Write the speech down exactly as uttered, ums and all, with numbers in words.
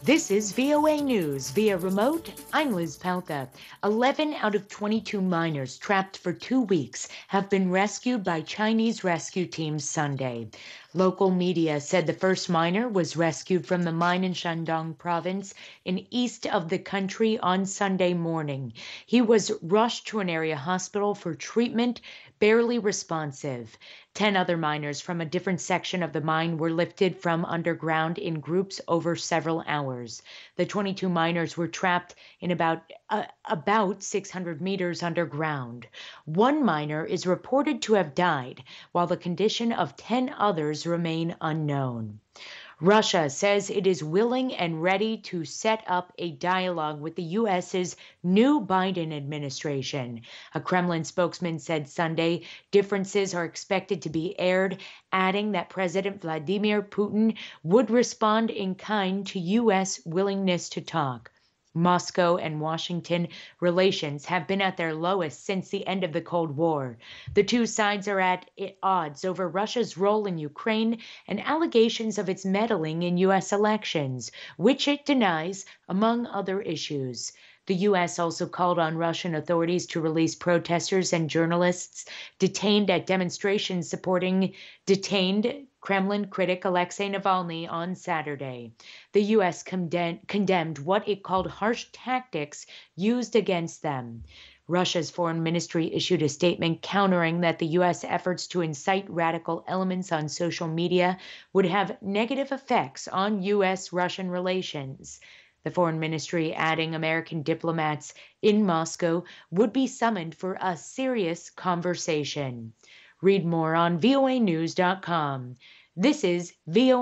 This is V O A News via remote. I'm Liz Palka. eleven out of twenty-two miners trapped for two weeks have been rescued by Chinese rescue teams Sunday. Local media said the first miner was rescued from the mine in Shandong province in east of the country on Sunday morning. He was rushed to an area hospital for treatment, barely responsive. Ten other miners from a different section of the mine were lifted from underground in groups over several hours. The twenty-two miners were trapped in about uh, about six hundred meters underground. One miner is reported to have died, while the condition of ten others remain unknown. Russia says it is willing and ready to set up a dialogue with the U S's new Biden administration. A Kremlin spokesman said Sunday differences are expected to be aired, adding that President Vladimir Putin would respond in kind to U S willingness to talk. Moscow and Washington relations have been at their lowest since the end of the Cold War. The two sides are at odds over Russia's role in Ukraine and allegations of its meddling in U S elections, which it denies, among other issues. The U S also called on Russian authorities to release protesters and journalists detained at demonstrations supporting detained Kremlin critic Alexei Navalny on Saturday. The U S condemn- condemned what it called harsh tactics used against them. Russia's foreign ministry issued a statement countering that the U S efforts to incite radical elements on social media would have negative effects on U S Russian relations. The foreign ministry adding American diplomats in Moscow would be summoned for a serious conversation. Read more on V O A news dot com. This is V O A.